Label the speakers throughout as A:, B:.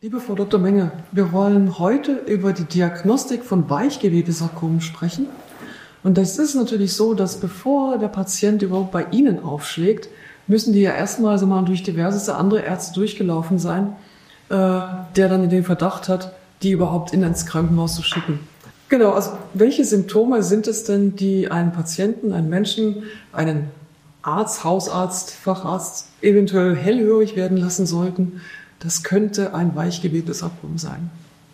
A: Liebe Frau Dr. Menge, wir wollen heute über die Diagnostik von Weichgewebesarkomen sprechen. Und das ist natürlich so, dass bevor der Patient überhaupt bei Ihnen aufschlägt, müssen die ja erstmal so mal durch diverse andere Ärzte durchgelaufen sein, der dann den Verdacht hat, die überhaupt ins Krankenhaus zu schicken. Genau, also welche Symptome sind es denn, die einen Patienten, einen Menschen, einen Arzt, Hausarzt, Facharzt eventuell hellhörig werden lassen sollten? Das könnte ein Weichgewebesarkom sein.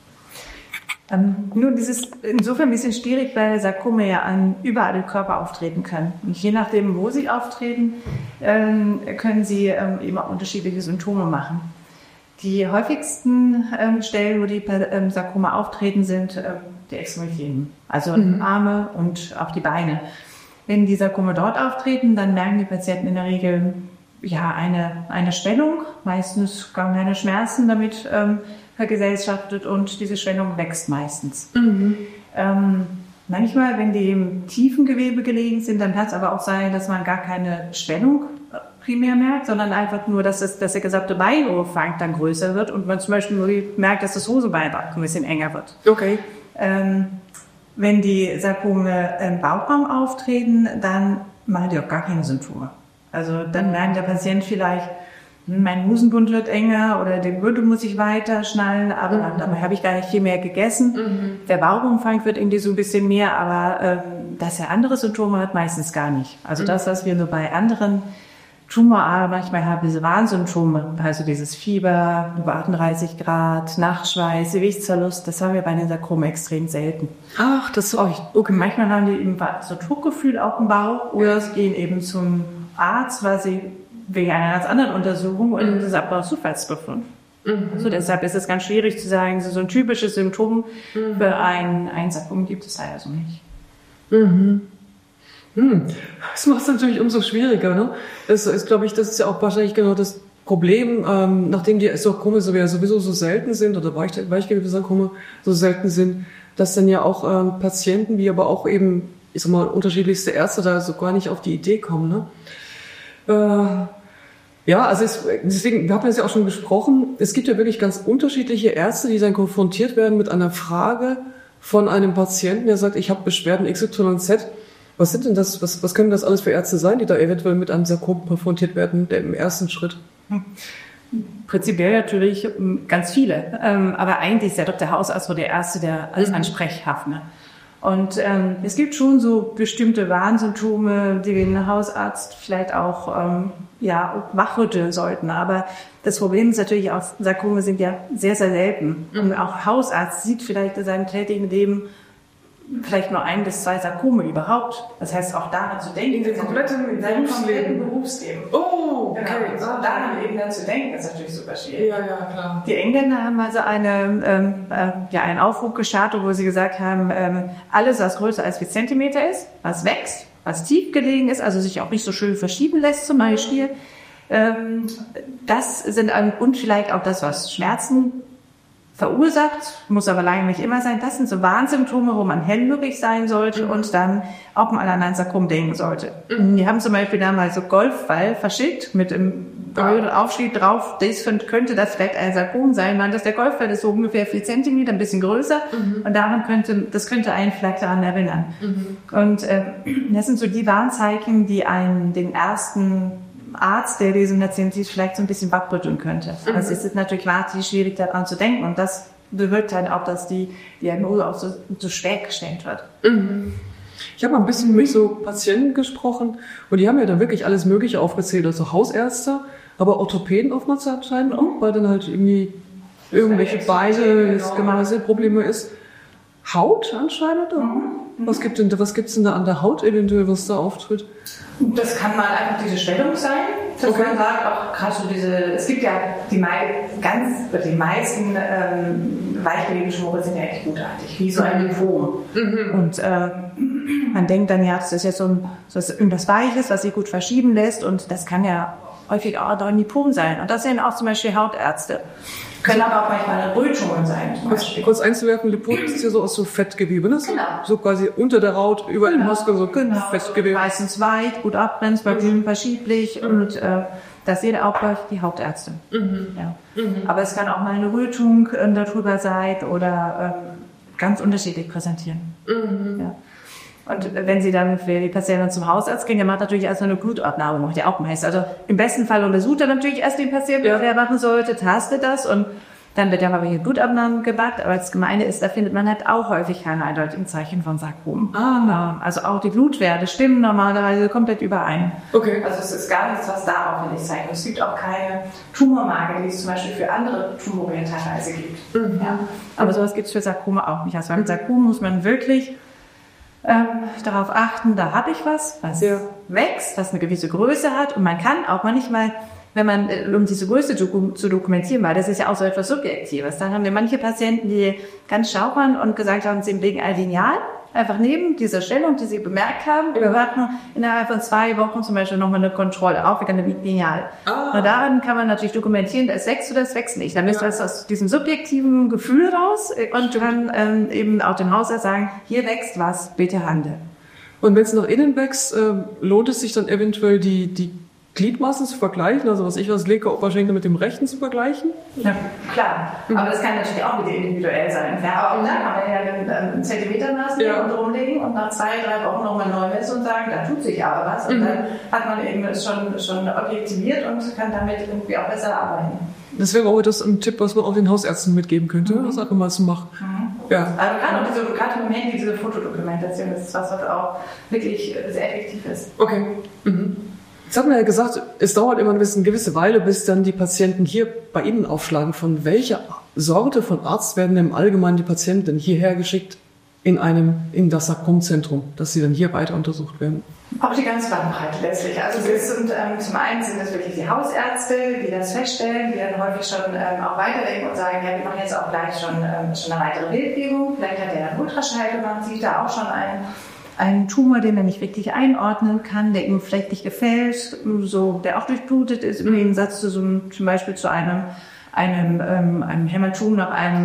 B: Nun, das ist insofern ein bisschen schwierig, weil Sarkome ja überall im Körper auftreten können. Und je nachdem, wo sie auftreten, können sie eben auch unterschiedliche Symptome machen. Die häufigsten Stellen, wo die Sarkome auftreten, sind die Extremitäten, also Arme und auch die Beine. Wenn die Sarkome dort auftreten, dann merken die Patienten in der Regel eine Schwellung, meistens gar keine Schmerzen damit vergesellschaftet, und diese Schwellung wächst meistens. Manchmal, wenn die im tiefen Gewebe gelegen sind, dann kann es aber auch sein, dass man gar keine Schwellung primär merkt, sondern einfach nur, dass der gesamte Beinumfang dann größer wird und man zum Beispiel nur merkt, dass das Hosenbein ein bisschen enger wird.
A: Okay.
B: Wenn die Sarkome im Bauchraum auftreten, dann machen die auch gar keine Symptome. Also dann merkt der Patient vielleicht, mein Hosenbund wird enger oder den Gürtel muss ich weiter schnallen, aber dabei habe ich gar nicht viel mehr gegessen. Der Bauchumfang wird irgendwie so ein bisschen mehr, aber dass er andere Symptome hat, meistens gar nicht. Also das, was wir nur bei anderen Tumorarten manchmal haben, diese Warnsymptome, also dieses Fieber, über 38 Grad, Nachschweiß, Gewichtsverlust, das haben wir bei den Sarkomen extrem selten.
A: Ach, das ist auch
B: okay. Manchmal haben die eben so Druckgefühl auf dem Bauch oder sie gehen eben zum Arzt, weil sie wegen einer ganz anderen Untersuchung, und das ist aber auch Zufallsbefund. Also deshalb ist es ganz schwierig zu sagen, so ein typisches Symptom für ein Sarkom gibt es leider so nicht.
A: Das macht es natürlich umso schwieriger, ne? Das ist, glaube ich, das ist ja auch wahrscheinlich genau das Problem, nachdem die Sarkome sowieso so selten sind oder Weichgewebesarkome so selten sind, dass dann ja auch Patienten, wie aber auch eben, ich sag mal, unterschiedlichste Ärzte da so gar nicht auf die Idee kommen, ne? Ja, also deswegen, wir haben das ja auch schon besprochen, es gibt ja wirklich ganz unterschiedliche Ärzte, die dann konfrontiert werden mit einer Frage von einem Patienten, der sagt, ich habe Beschwerden XYZ. Was sind denn das, was können das alles für Ärzte sein, die da eventuell mit einem Sarkom konfrontiert werden, im ersten Schritt?
B: Prinzipiell natürlich ganz viele, aber eigentlich ist ja doch der Hausarzt so der Erste, der alles ansprechhaft, ne? Und es gibt schon so bestimmte Warnsymptome, die den Hausarzt vielleicht auch wachrütteln sollten. Aber das Problem ist natürlich auch, Sarkome sind ja sehr, sehr selten. Und auch Hausarzt sieht vielleicht in seinem tätigen Leben vielleicht nur 1 bis 2 Sarkome überhaupt. Das heißt, auch daran zu denken,
A: in seinem kompletten
B: Berufsleben.
A: Oh, okay.
B: Genau. Daran eben dann zu denken, ist natürlich super schwierig.
A: Ja, klar.
B: Die Engländer haben also einen Aufruf gestartet, wo sie gesagt haben, alles, was größer als 4 Zentimeter ist, was wächst, was tief gelegen ist, also sich auch nicht so schön verschieben lässt zum Beispiel, das sind und vielleicht auch das, was Schmerzen verursacht, muss aber lange nicht immer sein. Das sind so Warnsymptome, wo man hellhörig sein sollte und dann auch mal an ein Sarkom denken sollte. Die haben zum Beispiel damals so Golfball verschickt mit einem Aufschrieb drauf, könnte das vielleicht ein Sarkom sein. Der Golfball ist so ungefähr 4 Zentimeter, ein bisschen größer, und das könnte einen vielleicht daran erinnern. Und das sind so die Warnzeichen, die den ersten Arzt, der diesen Patienten sieht, vielleicht so ein bisschen wachrütteln könnte. Also es ist natürlich wahnsinnig schwierig, daran zu denken, und das bewirkt halt auch, dass die Diagnose auch so schwer gestellt wird.
A: Ich habe mal ein bisschen mit so Patienten gesprochen, und die haben ja dann wirklich alles Mögliche aufgezählt, also Hausärzte, aber Orthopäden oftmals anscheinend auch, weil dann halt irgendwie irgendwelche Beine, Probleme ist. Haut anscheinend auch. Was gibt's denn da an der Haut eventuell, was da auftritt?
B: Das kann mal einfach diese Schwellung sein. Das man sagt auch gerade so es gibt ja die meisten Weichgewebetumore sind ja echt gutartig, wie so ein Lymphom. Und man denkt dann ja, das ist jetzt irgendwas Weiches, was sich gut verschieben lässt, und das kann ja häufig auch ein Lipom sein. Und das sind auch zum Beispiel Hautärzte. Können aber auch manchmal Rötungen sein.
A: Kurz einzuwerfen, Lipom ist ja so aus so Fettgewebe, ne?
B: Genau.
A: So quasi unter der Haut, über den Muskeln, so Fettgewebe.
B: Meistens weit, gut abbremsbar, verschiedlich, und Das sehen auch bei die Hautärzte. Ja. Aber es kann auch mal eine Rötung darüber sein oder ganz unterschiedlich präsentieren. Ja. Und wenn Sie dann für die Patienten zum Hausarzt gehen, der macht natürlich erst eine Blutabnahme, macht ja auch meist. Also im besten Fall untersucht er natürlich erst den Patienten, was er machen sollte, tastet das und dann wird ja mal welche Blutabnahmen gemacht. Aber das Gemeine ist, da findet man halt auch häufig keine eindeutigen Zeichen von Sarkom. Also auch die Blutwerte stimmen normalerweise komplett überein.
A: Okay.
B: Also es ist gar nichts, was da auffällig zeigt. Und es gibt auch keine Tumormarke, die es zum Beispiel für andere Tumore teilweise gibt. Ja. Aber sowas gibt es für Sarkome auch nicht. Also beim Sarkom muss man wirklich darauf achten, da habe ich was wächst, was eine gewisse Größe hat und man kann auch manchmal, wenn man, um diese Größe zu dokumentieren, weil das ist ja auch so etwas Subjektives, dann haben wir manche Patienten, die ganz schau waren und gesagt haben, sie legen ein Lineal einfach neben dieser Stellung, die sie bemerkt haben, wir warten innerhalb von 2 Wochen zum Beispiel nochmal eine Kontrolle auf, wir können ein Lineal. Und daran kann man natürlich dokumentieren, das wächst oder das wächst nicht. Dann müsst ihr das aus diesem subjektiven Gefühl raus und dann eben auch dem Hausarzt sagen, hier wächst was, bitte handle.
A: Und wenn es nach innen wächst, lohnt es sich dann eventuell die Gliedmaßen zu vergleichen, also was linke Oberschenkel mit dem rechten zu vergleichen?
B: Ja, klar. Aber das kann natürlich auch wieder individuell sein. Ja, auch dann kann man ja einen Zentimetermaß nehmen und rumlegen und nach 2, 3 Wochen nochmal neu messen und sagen, da tut sich aber was. Und dann hat man eben es schon objektiviert und kann damit irgendwie auch besser arbeiten.
A: Das wäre auch das ein Tipp, was man auch den Hausärzten mitgeben könnte, das einfach mal zu machen. Ja.
B: Also gerade im Handy diese Fotodokumentation, das ist was auch wirklich sehr effektiv ist.
A: Okay. Jetzt haben wir ja gesagt, es dauert immer eine gewisse Weile, bis dann die Patienten hier bei Ihnen aufschlagen. Von welcher Sorte von Arzt werden im Allgemeinen die Patienten hierher geschickt in das Sarkomzentrum, dass sie dann hier weiter untersucht werden?
B: Auch die ganze Bandbreite letztlich. Also es sind, zum einen sind es wirklich die Hausärzte, die das feststellen, die dann häufig schon auch weiterdenken und sagen, ja, wir machen jetzt auch gleich schon eine weitere Bildgebung. Vielleicht hat er einen Ultraschall gemacht, sieht da auch schon einen Tumor, den er nicht richtig einordnen kann, der ihm vielleicht nicht gefällt, der auch durchblutet ist, im Gegensatz zu zum Beispiel zu einem Hämatom nach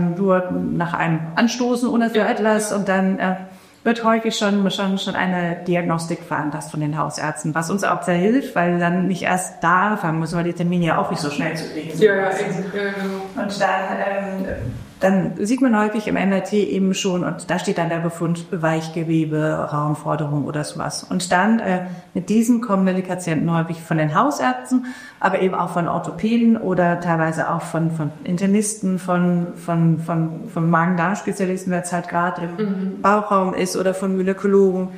B: einem Anstoßen oder so etwas. Und dann wird häufig schon eine Diagnostik veranlasst von den Hausärzten, was uns auch sehr hilft, weil dann nicht erst da anfangen müssen, weil die Termine ja auch nicht so schnell zu kriegen sind.
A: Ja, genau.
B: Und dann sieht man häufig im MRT eben schon, und da steht dann der Befund Weichgewebe, Raumforderung oder sowas. Und dann mit diesen kommen die Patienten häufig von den Hausärzten, aber eben auch von Orthopäden oder teilweise auch von Internisten, von Magen-Darm-Spezialisten, wer es halt gerade im Bauchraum ist, oder von Molekologen.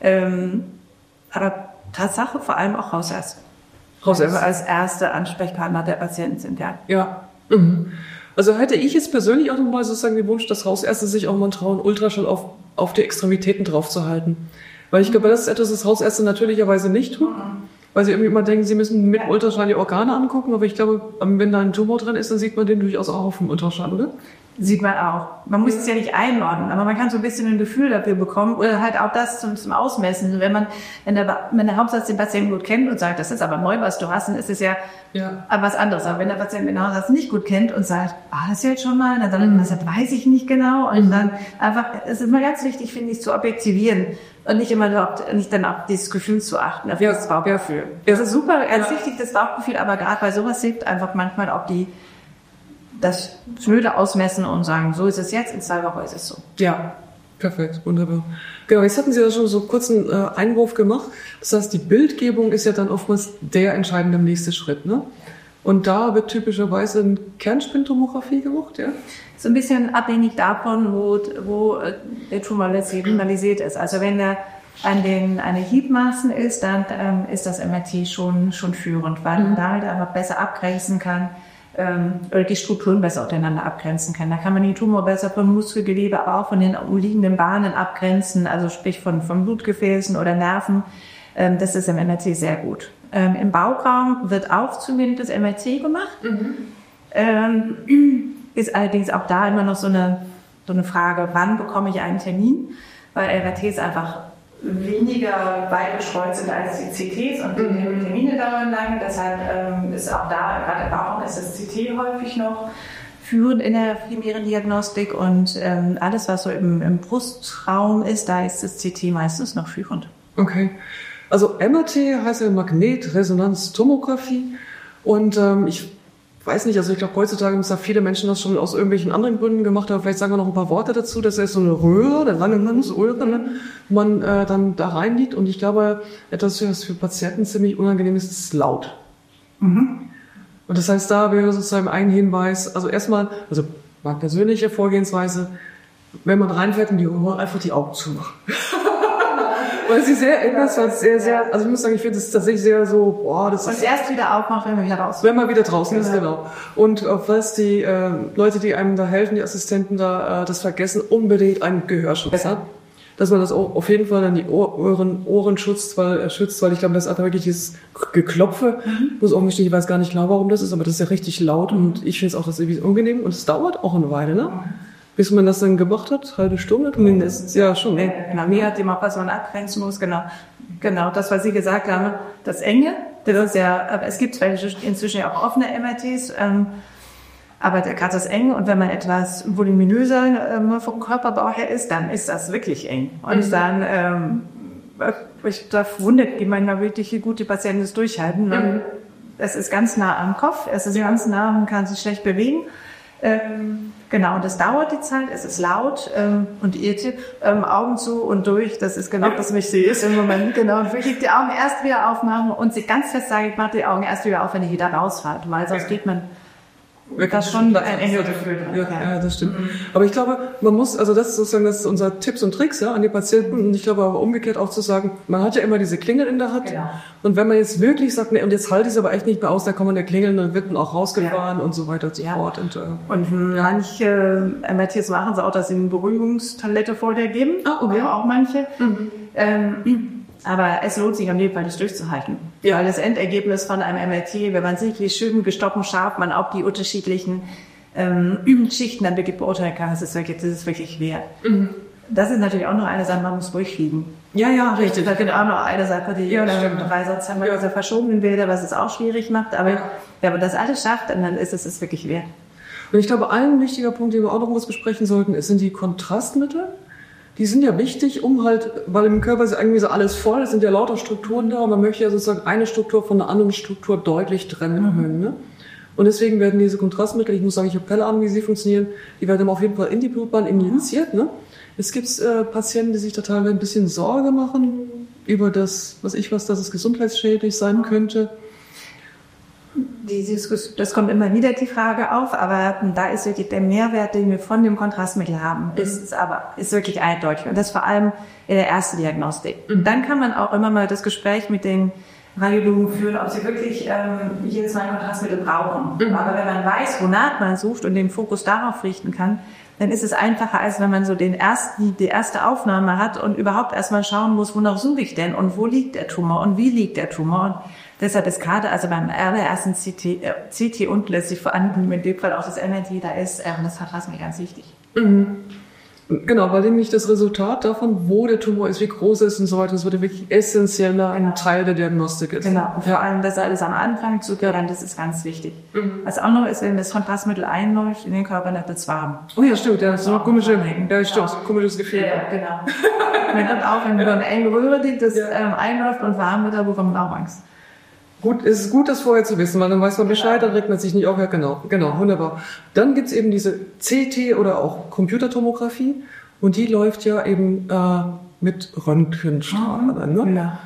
B: Aber Tatsache vor allem auch Hausärzte. Hausärzte als erste Ansprechpartner der Patienten sind, ja.
A: Ja. Also hätte ich jetzt persönlich auch nochmal sozusagen den Wunsch, dass Hausärzte sich auch mal trauen, Ultraschall auf die Extremitäten draufzuhalten. Weil ich glaube, das ist etwas, das Hausärzte natürlicherweise nicht tun. Weil sie irgendwie immer denken, sie müssen mit Ultraschall die Organe angucken. Aber ich glaube, wenn da ein Tumor drin ist, dann sieht man den durchaus auch auf dem Ultraschall, oder?
B: Sieht man auch. Man muss es ja nicht einordnen, aber man kann so ein bisschen ein Gefühl dafür bekommen oder halt auch das zum Ausmessen. Wenn der Hausarzt den Patienten gut kennt und sagt, das ist aber neu, was du hast, dann ist es ja was anderes. Aber wenn der Patient den Hausarzt nicht gut kennt und sagt, das ist jetzt schon mal, dann das weiß ich nicht genau. Und dann einfach, es ist immer ganz wichtig, finde ich, zu objektivieren und nicht dann auf dieses Gefühl zu achten, auf das Bauchgefühl. Das ist super, ganz wichtig, das Bauchgefühl, aber gerade bei sowas hilft einfach manchmal auch das schnöde ausmessen und sagen, so ist es jetzt, in 2 Wochen ist es so.
A: Ja, perfekt, wunderbar. Genau, jetzt hatten Sie ja schon so kurz einen Einwurf gemacht. Das heißt, die Bildgebung ist ja dann oftmals der entscheidende nächste Schritt, ne? Und da wird typischerweise eine Kernspintomographie gemacht, ja?
B: So ein bisschen abhängig davon, wo der Tumor letztlich signalisiert ist. Also wenn der an den Gliedmaßen ist, dann ist das MRT schon führend, weil man da halt einfach besser abgrenzen kann, oder die Strukturen besser aufeinander abgrenzen kann. Da kann man den Tumor besser vom Muskelgewebe, aber auch von den umliegenden Bahnen abgrenzen, also sprich von Blutgefäßen oder Nerven. Das ist im MRT sehr gut. Im Bauchraum wird auch zumindest das MRT gemacht. Ist allerdings auch da immer noch so eine Frage, wann bekomme ich einen Termin? Weil MRTs einfach weniger weit gestreut sind als die CTs und die Termine dauern lange. Deshalb ist auch da, gerade im Bauchraum, ist das CT häufig noch führend in der primären Diagnostik und alles, was so im Brustraum ist, da ist das CT meistens noch führend.
A: Okay. Also MRT heißt ja Magnetresonanztomographie Und ich weiß nicht, also ich glaube, heutzutage haben es da viele Menschen das schon aus irgendwelchen anderen Gründen gemacht, aber vielleicht sagen wir noch ein paar Worte dazu. Das ist so eine Röhre, eine lange Röhre, ne, wo man dann da reinliegt. Und ich glaube, etwas, was für Patienten ziemlich unangenehm ist, ist laut. Und das heißt, da wäre sozusagen ein Hinweis, also erstmal, also meine persönliche Vorgehensweise, wenn man reinfährt in die Röhre, einfach die Augen zumachen. Weil sie sehr etwas, was sehr, also ich muss sagen, ich finde es tatsächlich sehr so, boah, das ist...
B: Und erst wieder aufmacht, wenn man wieder raus ist.
A: Wenn man wieder draußen ist, genau. Und auf was die Leute, die einem da helfen, die Assistenten da, das vergessen, unbedingt einen Gehörschutz hat. Dass man das auch auf jeden Fall dann die Ohren schützt, weil ich glaube, das hat wirklich dieses Geklopfe. Muss auch nicht, ich weiß gar nicht genau, warum das ist, aber das ist ja richtig laut und ich finde es auch das irgendwie unangenehm und es dauert auch eine Weile, ne? Bis man das dann gemacht hat, halbe Stunde, ja schon.
B: Genau, mir hat immer, was man abgrenzen muss, genau, das, was Sie gesagt haben, das Enge, das ist ja, aber es gibt inzwischen ja auch offene MRTs, aber gerade das Enge und wenn man etwas voluminöser vom Körperbau her ist, dann ist das wirklich eng. Und dann, da wundert mich manchmal wirklich, wie gut die Patienten das durchhalten. Es ist ganz nah am Kopf, es ist ganz nah, man kann sich schlecht bewegen. Genau, und das dauert die Zeit, es ist laut und Ihr Tipp, Augen zu und durch, das ist genau das Wichtige ist im Moment, genau, und wirklich die Augen erst wieder aufmachen und Sie ganz fest sagen, ich mache die Augen erst wieder auf, wenn ich wieder rausfahre, weil sonst geht man das schon ein enges Gefühl.
A: Ja, das stimmt. Aber ich glaube, man muss, also das ist sozusagen, das ist unser Tipps und Tricks, ja, an die Patienten. Und ich glaube aber umgekehrt auch zu sagen, man hat ja immer diese Klingel in der Hand.
B: Genau.
A: Und wenn man jetzt wirklich sagt, nee, und jetzt halte ich es aber echt nicht mehr aus, da kann man der Klingeln, dann wird man auch rausgefahren und so weiter und so fort.
B: Und manche MRTs machen es auch, dass sie eine Beruhigungstablette vorher geben. Okay. Auch manche. Aber es lohnt sich auf jeden Fall, das durchzuhalten. Ja. Weil das Endergebnis von einem MRT, wenn man sich wie schön gestochen scharf, man auch die unterschiedlichen Schichten dann wirklich beurteilen kann, das ist wirklich wert. Das ist natürlich auch noch eine Sache, man muss durchfliegen.
A: Ja, richtig.
B: Das ist auch noch eine Sache, die weil sonst haben wir diese verschobenen Bilder, was es auch schwierig macht. Aber wenn man das alles schafft, dann ist es wirklich wert.
A: Und ich glaube, ein wichtiger Punkt, den wir auch noch was besprechen sollten, sind die Kontrastmittel. Die sind ja wichtig, um halt, weil im Körper ist ja irgendwie so alles voll, es sind ja lauter Strukturen da und man möchte ja sozusagen eine Struktur von einer anderen Struktur deutlich trennen können. Ne? Und deswegen werden diese Kontrastmittel, ich muss sagen, ich habe keine Ahnung, wie sie funktionieren, die werden auf jeden Fall in die Blutbahn injiziert. Ne? Es gibt Patienten, die sich da teilweise ein bisschen Sorge machen über das, dass es gesundheitsschädlich sein könnte.
B: Das kommt immer wieder die Frage auf, aber da ist wirklich der Mehrwert, den wir von dem Kontrastmittel haben, ist wirklich eindeutig. Und das vor allem in der ersten Diagnostik. Und dann kann man auch immer mal das Gespräch mit den Radiologen führen, ob sie wirklich jedes Mal ein Kontrastmittel brauchen. Aber wenn man weiß, wonach man sucht und den Fokus darauf richten kann, dann ist es einfacher, als wenn man so die erste Aufnahme hat und überhaupt erstmal schauen muss, wonach suche ich denn und wo liegt der Tumor und wie liegt der Tumor. Und deshalb ist gerade also beim allerersten CT und letztlich vor allem in dem Fall auch das MRT, da ist das Kontrastmittel ganz wichtig.
A: Genau, weil nämlich das Resultat davon, wo der Tumor ist, wie groß er ist und so weiter, das wird wirklich essentieller ein Teil der Diagnostik ist.
B: Genau, vor allem das alles am Anfang zu göttern, das ist ganz wichtig. Was auch noch ist, wenn das Kontrastmittel einläuft in den Körper, dann wird es warm.
A: Oh ja, stimmt, ja, das ist so ein komisches Gefühl.
B: Ja, genau. Man hat auch, wenn man eine enge Röhre liegt, das einläuft und warm wird, da bekommt man auch Angst.
A: Es ist gut, das vorher zu wissen, weil dann weiß man Bescheid, dann regt man sich nicht auf. Ja, genau, wunderbar. Dann gibt's eben diese CT oder auch Computertomographie und die läuft ja eben mit Röntgenstrahlen. Ne?
B: Ja.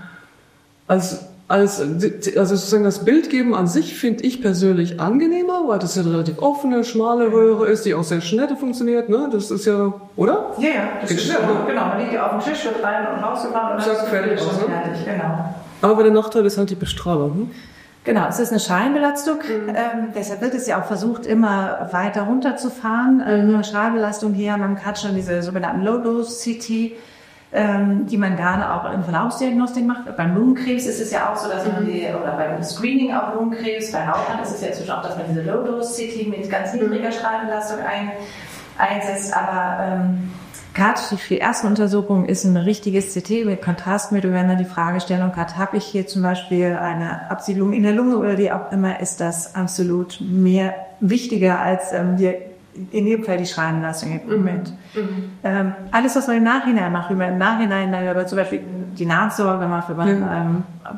A: Also sozusagen das Bildgeben an sich finde ich persönlich angenehmer, weil das ja eine relativ offene, schmale Röhre ist, die auch sehr schnell funktioniert. Ne? Das ist ja, oder?
B: Ja, das ist schnell. Genau, man liegt ja auf dem Tisch, wird rein und rausgefahren und dann ist
A: fertig aus, ne?
B: Fertig, genau.
A: Aber der Nachteil ist halt die Bestrahlung. Hm?
B: Genau, es ist eine Scheinbelastung. Deshalb wird es ja auch versucht, immer weiter runterzufahren. Eine Scheinbelastung hier, man hat schon diese sogenannten Low-Dose-CT, die man gerne auch in Verlaufsdiagnostik macht. Beim Lungenkrebs ist es ja auch so, dass man oder beim Screening auf Lungenkrebs, bei Rauchern ist es ja inzwischen auch, dass man diese Low-Dose-CT mit ganz niedriger Scheinbelastung einsetzt. Aber gerade für die ersten Untersuchungen ist ein richtiges CT mit Kontrastmittel, wenn dann die Fragestellung hat, habe ich hier zum Beispiel eine Absiedlung in der Lunge oder wie auch immer, ist das absolut mehr wichtiger als in dem Fall die Scheinbelastung im Moment. Alles, was man im Nachhinein macht, wie man im Nachhinein über zum Beispiel die Nachsorge macht, wenn man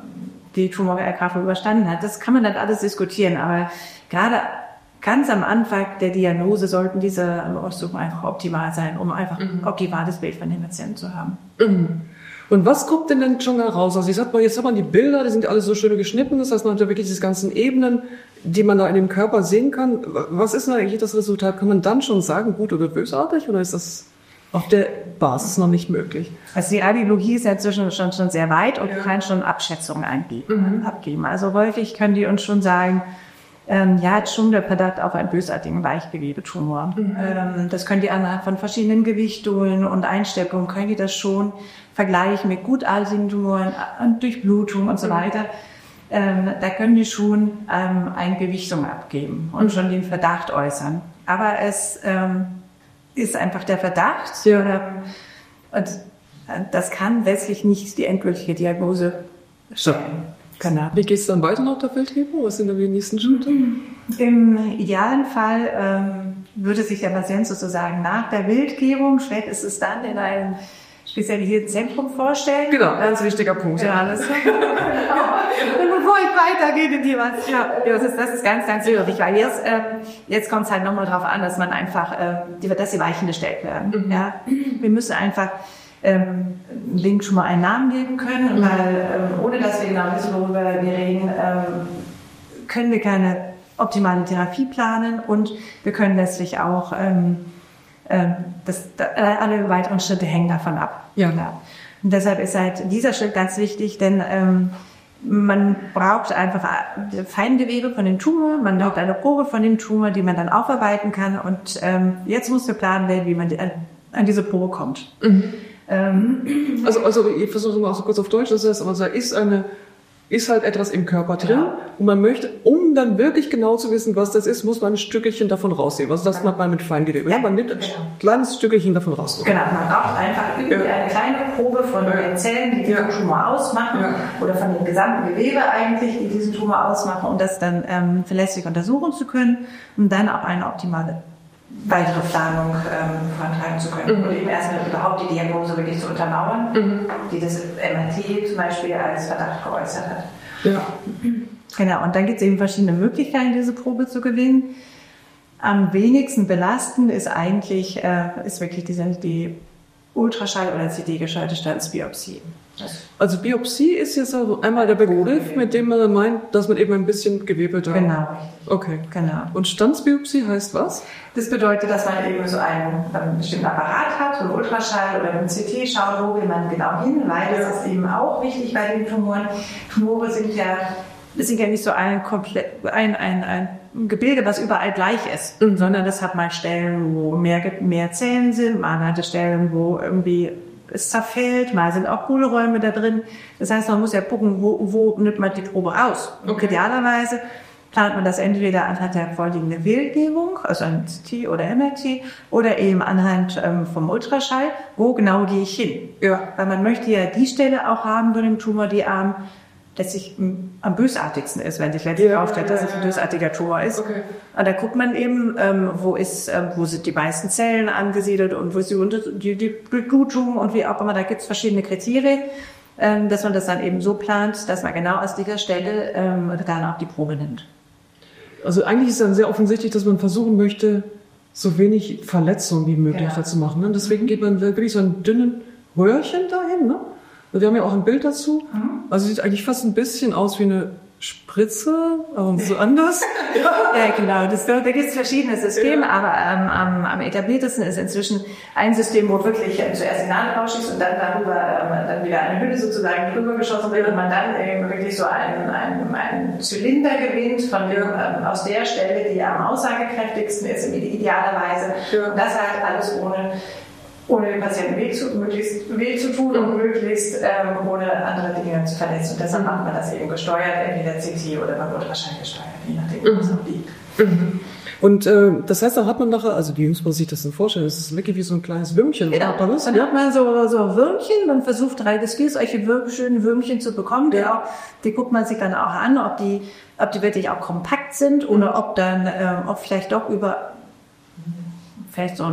B: die Tumorerkrankung überstanden hat. Das kann man dann alles diskutieren, aber gerade ganz am Anfang der Diagnose sollten diese Untersuchungen einfach optimal sein, um einfach ein optimales Bild von den Patienten zu haben.
A: Und was kommt denn dann schon heraus? Also jetzt hat man die Bilder, die sind alle so schön geschnitten, das heißt, man hat ja wirklich diese ganzen Ebenen, die man da in dem Körper sehen kann. Was ist denn eigentlich das Resultat? Kann man dann schon sagen, gut oder bösartig, oder ist das auf der Basis noch nicht möglich?
B: Also die Radiologie ist ja inzwischen schon sehr weit und kann schon Abschätzungen abgeben. Also häufig können die uns schon sagen, hat schon der Verdacht auf einen bösartigen Weichgewebetumor. Das können die anhand von verschiedenen Gewichtungen und Einstellungen, können die das schon vergleichen mit gutartigen Tumoren, Durchblutung und so weiter. Da können die schon eine Gewichtung abgeben und schon den Verdacht äußern. Aber es ist einfach der Verdacht. Und das kann letztlich nicht die endgültige Diagnose stellen.
A: Genau. Wie geht es dann weiter nach der Feldhebung? Was sind dann die nächsten Schritte?
B: Im idealen Fall würde sich der Patient sozusagen nach der Bildgebung, spätestens dann in einem spezialisierten Zentrum vorstellen.
A: Genau, ganz wichtiger Punkt.
B: Ja, alles. Und bevor ich weitergehe in die das ist ganz, ganz schwierig, weil jetzt kommt es halt nochmal drauf an, dass man einfach, dass die Weichen gestellt werden. Ja? Wir müssen einfach Link schon mal einen Namen geben können, weil ohne dass wir genau wissen, worüber wir reden, können wir keine optimale Therapie planen und wir können letztlich auch alle weiteren Schritte hängen davon ab.
A: Ja.
B: Und deshalb ist halt dieser Schritt ganz wichtig, denn man braucht einfach Feingewebe von dem Tumor, man braucht eine Probe von dem Tumor, die man dann aufarbeiten kann und jetzt muss geplant werden, wie man an diese Probe kommt.
A: Also ich versuche mal so kurz auf Deutsch, das heißt, also ist halt etwas im Körper drin und man möchte, um dann wirklich genau zu wissen, was das ist, muss man ein Stückchen davon rausnehmen. Also das macht man mit Feingewebe. Ja, man nimmt ein kleines Stückchen davon raus.
B: Genau, man braucht einfach irgendwie eine kleine Probe von den Zellen, die diesen Tumor ausmachen oder von dem gesamten Gewebe eigentlich, die diesen Tumor ausmachen, um das dann verlässlich untersuchen zu können und dann auch eine optimale weitere Planung vorantreiben zu können und eben erstmal überhaupt die Diagnose wirklich zu untermauern, die das MRT zum Beispiel als Verdacht geäußert hat.
A: Ja.
B: Genau, und dann gibt es eben verschiedene Möglichkeiten, diese Probe zu gewinnen. Am wenigsten belastend ist eigentlich ist wirklich die Ultraschall- oder CD-gesteuerte Standsbiopsie.
A: Also Biopsie ist jetzt also einmal der Begriff, mit dem man dann meint, dass man eben ein bisschen Gewebe da...
B: Genau.
A: Okay.
B: Genau.
A: Und Standsbiopsie heißt was?
B: Das bedeutet, dass man eben so einen bestimmten Apparat hat, so einen Ultraschall oder einen CT schaut, wo will man genau hin, weil das ist eben auch wichtig bei den Tumoren. Tumore sind ja nicht so ein Gebilde, was überall gleich ist, sondern das hat mal Stellen, wo mehr Zellen sind, mal hat es Stellen, wo irgendwie es zerfällt, mal sind auch Hohlräume da drin. Das heißt, man muss ja gucken, wo nimmt man die Probe raus. Okay. Idealerweise plant man das entweder anhand der vorliegenden Bildgebung, also ein CT oder MRT, oder eben anhand vom Ultraschall, wo genau gehe ich hin. Ja. Weil man möchte ja die Stelle auch haben bei dem Tumor, die letztlich am bösartigsten ist, wenn sich letztlich aufstellt, dass es ein bösartiger Tumor ist. Okay. Und da guckt man eben, wo sind die meisten Zellen angesiedelt und wo ist die Blutung und wie auch immer. Da gibt es verschiedene Kriterien, dass man das dann eben so plant, dass man genau aus dieser Stelle dann auch die Probe nimmt.
A: Also eigentlich ist dann sehr offensichtlich, dass man versuchen möchte, so wenig Verletzungen wie möglich zu machen. Ne? Deswegen geht man wirklich so einen dünnen Röhrchen dahin, ne? Wir haben ja auch ein Bild dazu. Also sieht eigentlich fast ein bisschen aus wie eine Spritze, aber so anders.
B: Ja, genau. Da gibt es verschiedene Systeme, aber am etabliertesten ist inzwischen ein System, wo wirklich zuerst die Nadel rausschießt und dann darüber dann wieder eine Hülle sozusagen drüber geschossen wird und man dann eben wirklich so einen Zylinder gewinnt aus der Stelle, die am aussagekräftigsten ist, idealerweise. Und das halt alles ohne den Patienten möglichst weh zu tun und möglichst ohne andere Dinge zu verletzen. Und deshalb macht man das eben gesteuert, entweder CT oder beim Ultraschall gesteuert, je nachdem, wo es auch liegt.
A: Und das heißt, da hat man nachher, also wie muss man sich das denn vorstellen? Das ist wirklich wie so ein kleines Würmchen.
B: Genau. Dann hat man so Würmchen und versucht solche schönen Würmchen zu bekommen. Die guckt man sich dann auch an, ob die wirklich auch kompakt sind oder ob vielleicht doch über so ein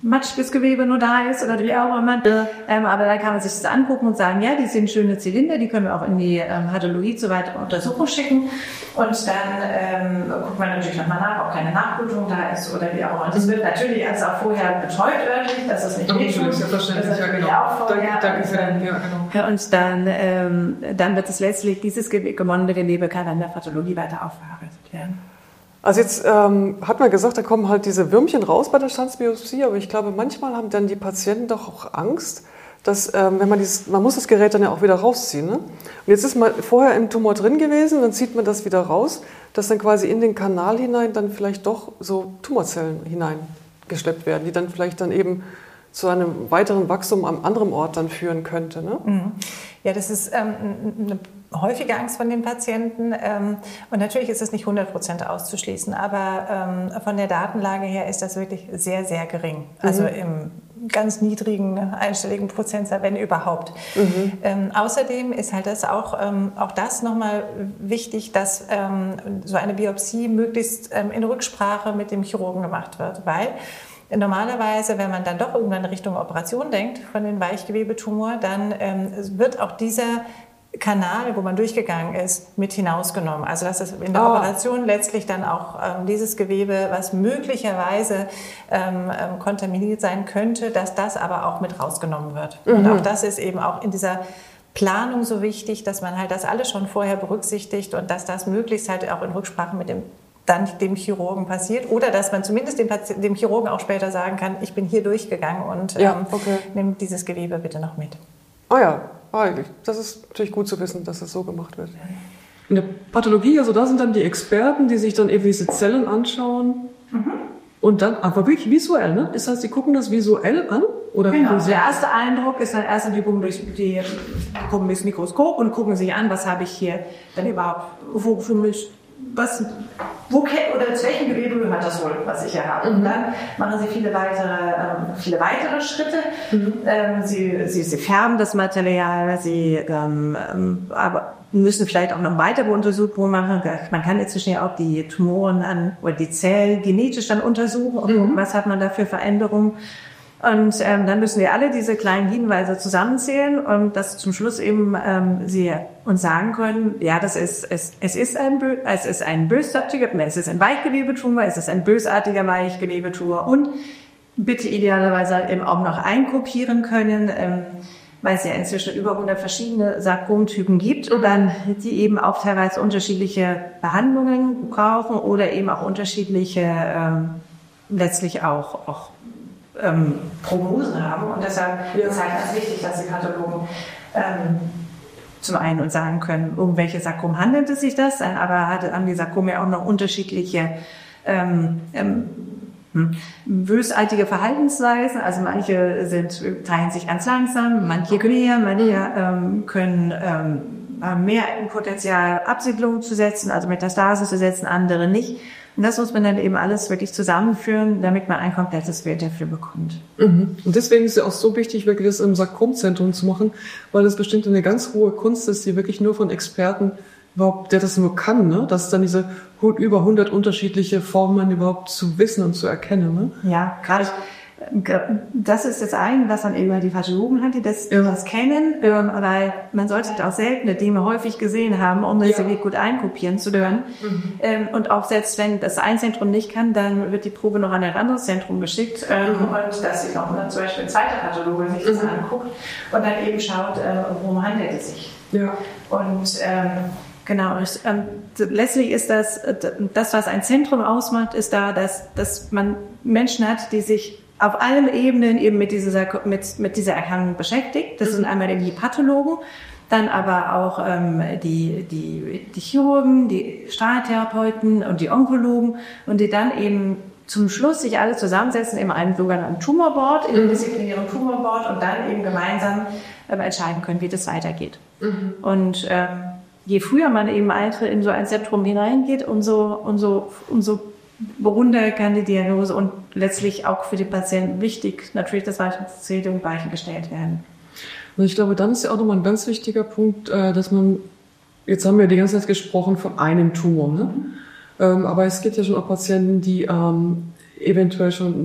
B: matschiges Gewebe nur da ist oder wie auch immer. Aber da kann man sich das angucken und sagen, ja, die sind schöne Zylinder, die können wir auch in die Pathologie zur weiteren Untersuchung schicken. Und dann guckt man natürlich nochmal nach, ob keine Nachblutung da ist oder wie auch immer. Das wird natürlich alles auch vorher betreut örtlich, dass es nicht wehtut.
A: Das ist ja verständlich, ja genau.
B: Auch vorher.
A: Danke für den, ja genau.
B: Und dann wird es letztlich, dieses gewonnene Gewebe kann dann in der Pathologie weiter aufbearbeitet werden.
A: Also jetzt hat man gesagt, da kommen halt diese Würmchen raus bei der Standsbiopsie, aber ich glaube, manchmal haben dann die Patienten doch auch Angst, dass, wenn man muss das Gerät dann ja auch wieder rausziehen. Ne? Und jetzt ist man vorher im Tumor drin gewesen, dann zieht man das wieder raus, dass dann quasi in den Kanal hinein dann vielleicht doch so Tumorzellen hineingeschleppt werden, die dann vielleicht dann eben zu einem weiteren Wachstum am anderen Ort dann führen könnte. Ne?
B: Mhm. Ja, das ist eine häufige Angst von den Patienten. Und natürlich ist es nicht 100% auszuschließen, aber von der Datenlage her ist das wirklich sehr, sehr gering. Also im ganz niedrigen einstelligen Prozentzahl, wenn überhaupt. Außerdem ist halt das auch das nochmal wichtig, dass so eine Biopsie möglichst in Rücksprache mit dem Chirurgen gemacht wird, weil normalerweise, wenn man dann doch irgendwann in Richtung Operation denkt von den Weichgewebetumor, dann wird auch dieser Kanal, wo man durchgegangen ist, mit hinausgenommen. Also dass es in der Operation letztlich dann auch dieses Gewebe, was möglicherweise kontaminiert sein könnte, dass das aber auch mit rausgenommen wird. Und auch das ist eben auch in dieser Planung so wichtig, dass man halt das alles schon vorher berücksichtigt und dass das möglichst halt auch in Rücksprache mit dem Chirurgen passiert oder dass man zumindest dem Chirurgen auch später sagen kann, ich bin hier durchgegangen und nimm dieses Gewebe bitte noch mit.
A: Das ist natürlich gut zu wissen, dass das so gemacht wird. In der Pathologie, also da sind dann die Experten, die sich dann eben diese Zellen anschauen und dann, aber wirklich visuell, ne? Das heißt, die gucken das visuell an? Oder
B: genau, der erste Eindruck ist dann erst, die gucken durchs Mikroskop und gucken sich an, was habe ich hier denn überhaupt, für mich, oder zu welchem Gewebe gehört das wohl, was ich hier habe. Und dann machen sie viele weitere Schritte. Sie färben das Material, aber müssen vielleicht auch noch weitere Untersuchungen machen. Man kann inzwischen ja auch die Tumoren oder die Zellen genetisch dann untersuchen und gucken, was hat man da für Veränderungen. Und dann müssen wir alle diese kleinen Hinweise zusammenzählen und dass zum Schluss eben sie uns sagen können, ja, es ist ein bösartiger, es ist ein Weichgewebetumor, es ist ein bösartiger Weichgewebetumor und bitte idealerweise eben auch noch einkopieren können, weil es ja inzwischen über 100 verschiedene Sarkomtypen gibt und dann die eben auch teilweise unterschiedliche Behandlungen brauchen oder eben auch unterschiedliche letztlich auch Prognosen haben und deshalb ist halt ganz wichtig, dass die Pathologen zum einen uns sagen können, um welche Sarkom handelt es sich das, aber haben die Sarkome ja auch noch unterschiedliche bösartige Verhaltensweisen, also manche teilen sich ganz langsam, manche mehr, manche können mehr Potenzial Absiedlung zu setzen, also Metastasen zu setzen, andere nicht. Und das muss man dann eben alles wirklich zusammenführen, damit man ein komplettes Bild dafür bekommt.
A: Und deswegen ist es auch so wichtig, wirklich das im Sarkomzentrum zu machen, weil das bestimmt eine ganz hohe Kunst ist, die wirklich nur von Experten überhaupt, der das nur kann, ne? Dass dann diese über 100 unterschiedliche Formen überhaupt zu wissen und zu erkennen, ne?
B: Ja, gerade das ist das eine, was dann eben die Pathologen hat, die das kennen, weil man sollte auch seltene Dinge häufig gesehen haben, um das wirklich gut einkopieren zu können. Und auch selbst wenn das ein Zentrum nicht kann, dann wird die Probe noch an ein anderes Zentrum geschickt und dass sich noch zum Beispiel ein zweiter Pathologe sich das anguckt und dann eben schaut, worum handelt es sich. Ja. Und genau, letztlich ist das, was ein Zentrum ausmacht, ist da, dass man Menschen hat, die sich auf allen Ebenen eben mit dieser Erkrankung beschäftigt. Das sind einmal die Pathologen, dann aber auch die Chirurgen, die Strahltherapeuten und die Onkologen und die dann eben zum Schluss sich alle zusammensetzen in einem sogenannten Tumorboard, in einem disziplinären Tumorboard und dann eben gemeinsam entscheiden können, wie das weitergeht. Und je früher man eben in so ein Zentrum hineingeht, umso runder kann die Diagnose und letztlich auch für die Patienten wichtig natürlich das Weichungsprozedere und Weichen gestellt werden.
A: Und ich glaube, dann ist ja auch nochmal ein ganz wichtiger Punkt, dass man, jetzt haben wir die ganze Zeit gesprochen von einem Tumor, ne? Aber es gibt ja schon auch Patienten, die eventuell schon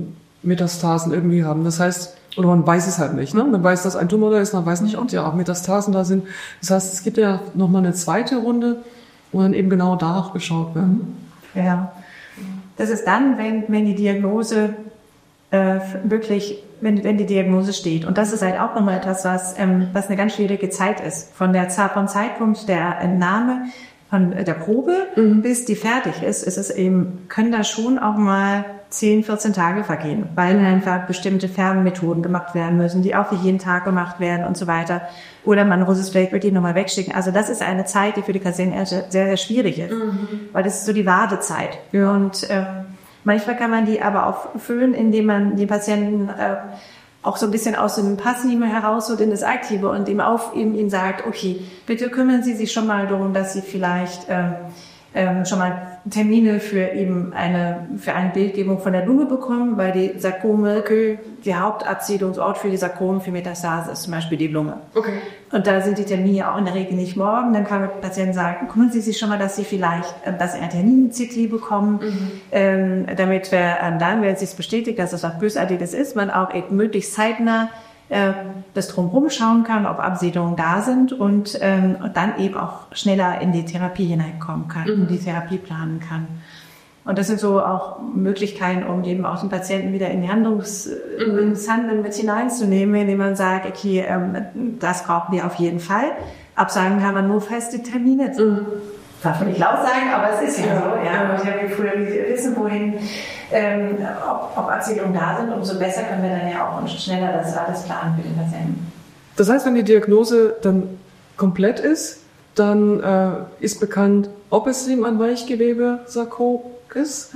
A: Metastasen irgendwie haben. Das heißt, oder man weiß es halt nicht. Ne? Man weiß, dass ein Tumor da ist, man weiß nicht, ob ja auch Metastasen da sind. Das heißt, es gibt ja nochmal eine zweite Runde, wo dann eben genau danach geschaut wird.
B: Ja, das ist dann, wenn die Diagnose wirklich, wenn die Diagnose steht. Und das ist halt auch nochmal etwas, was eine ganz schwierige Zeit ist. Vom Zeitpunkt der Entnahme von der Probe bis die fertig ist, können da schon auch mal 10, 14 Tage vergehen, weil einfach bestimmte Fernmethoden gemacht werden müssen, die auch für jeden Tag gemacht werden und so weiter. Oder man muss es vielleicht wirklich nochmal wegschicken. Also das ist eine Zeit, die für die Patientenärzte sehr, sehr schwierig ist, weil das ist so die Wartezeit. Ja. Und manchmal kann man die aber auch füllen, indem man die Patienten auch so ein bisschen aus dem Passiven herausholt in das Aktive und ihnen sagt, okay, bitte kümmern Sie sich schon mal darum, dass Sie vielleicht schon mal Termine für eine Bildgebung von der Lunge bekommen, weil die Sarkome, der Hauptabsiedlungsort für die Sarkomen, für Metastase ist zum Beispiel die Lunge. Okay. Und da sind die Termine auch in der Regel nicht morgen. Dann kann der Patient sagen, kümmern Sie sich schon mal, dass Sie vielleicht dass Sie ein Termin-CT bekommen, damit wir dann, wenn es sich bestätigt, dass es was Bösartiges ist, man auch möglichst zeitnah das drumherum schauen kann, ob Absiedlungen da sind und dann eben auch schneller in die Therapie hineinkommen kann und die Therapie planen kann. Und das sind so auch Möglichkeiten, um eben auch den Patienten wieder in die ins Handeln mit hineinzunehmen, indem man sagt, okay, das brauchen wir auf jeden Fall. Absagen kann man nur feste Termine. Darf man nicht laut sagen, aber es ist ja so. Ja. Ich habe früher wissen, wohin, ob Absiedlungen da sind, umso besser können wir dann ja auch schneller das alles planen für den Patienten.
A: Das heißt, wenn die Diagnose dann komplett ist, dann ist bekannt, ob es eben ein Weichgewebesarkom ist,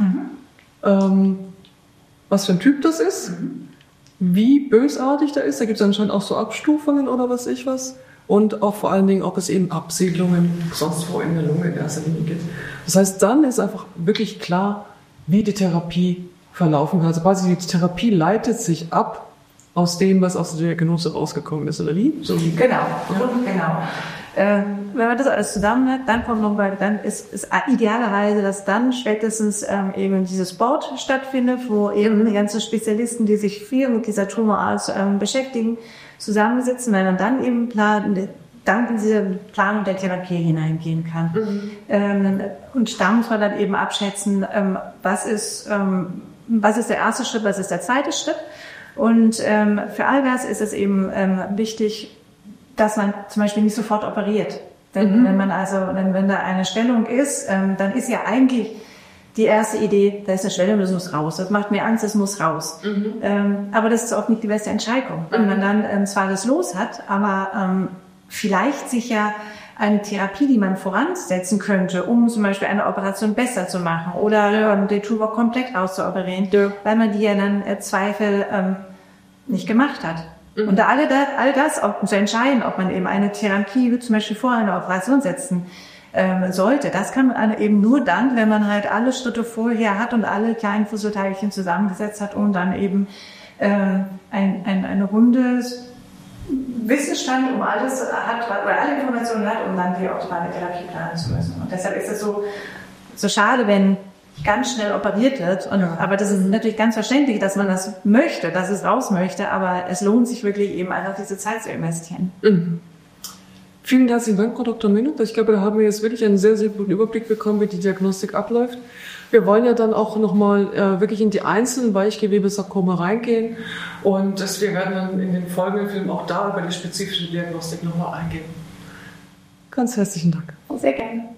A: was für ein Typ das ist, wie bösartig der ist. Da gibt es anscheinend auch so Abstufungen oder was ich was. Und auch vor allen Dingen, ob es eben Absiedlungen sonst wo in der Lunge in erster Linie gibt. Das heißt, dann ist einfach wirklich klar, wie die Therapie verlaufen kann. Also quasi die Therapie leitet sich ab aus dem, was aus der Diagnose rausgekommen ist, oder wie? So wie
B: genau, genau. Wenn man das alles zusammen hat, dann ist idealerweise, dass dann spätestens eben dieses Board stattfindet, wo eben die ganzen Spezialisten, die sich viel mit dieser Tumorart beschäftigen, zusammensitzen, weil man dann eben dank dieser Planung der Therapie hineingehen kann. Und da muss man dann eben abschätzen, was ist der erste Schritt, was ist der zweite Schritt. Und für all das ist es eben wichtig, dass man zum Beispiel nicht sofort operiert. Wenn da eine Stellung ist, dann ist ja eigentlich die erste Idee, da ist eine Schwellung, das muss raus. Das macht mir Angst, das muss raus. Aber das ist auch nicht die beste Entscheidung. Wenn man dann zwar das los hat, aber vielleicht sich ja eine Therapie, die man voransetzen könnte, um zum Beispiel eine Operation besser zu machen oder den Tumor komplett auszuoperieren, weil man die ja dann Zweifel nicht gemacht hat. Und da all das auch zu entscheiden, ob man eben eine Therapie zum Beispiel vor einer Operation setzen sollte. Das kann man eben nur dann, wenn man halt alle Schritte vorher hat und alle kleinen Puzzleteilchen zusammengesetzt hat und dann eben eine runde Wissensstand um alles hat, oder alle Informationen hat, um dann die optimale Therapie planen zu müssen. Und deshalb ist es so schade, wenn ganz schnell operiert wird. Aber das ist natürlich ganz verständlich, dass man das möchte, dass es raus möchte, aber es lohnt sich wirklich eben einfach diese Zeit zu investieren.
A: Vielen herzlichen Dank, Frau Dr. Minut. Ich glaube, da haben wir jetzt wirklich einen sehr, sehr guten Überblick bekommen, wie die Diagnostik abläuft. Wir wollen ja dann auch nochmal wirklich in die einzelnen Weichgewebesarkome reingehen und wir werden dann in den folgenden Filmen auch da über die spezifische Diagnostik nochmal eingehen. Ganz herzlichen Dank.
B: Sehr gerne.